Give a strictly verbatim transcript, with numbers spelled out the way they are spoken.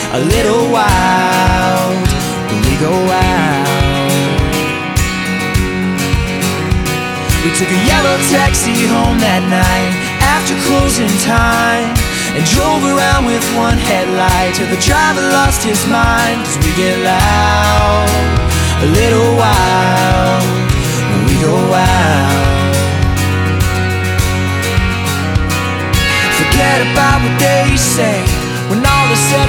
a little wild when we go out. We took a yellow taxi home that night after closing time, and drove around with one headlight till the driver lost his mind. Cause we get loud, a little wild when we go out. Forget about what they say when all is said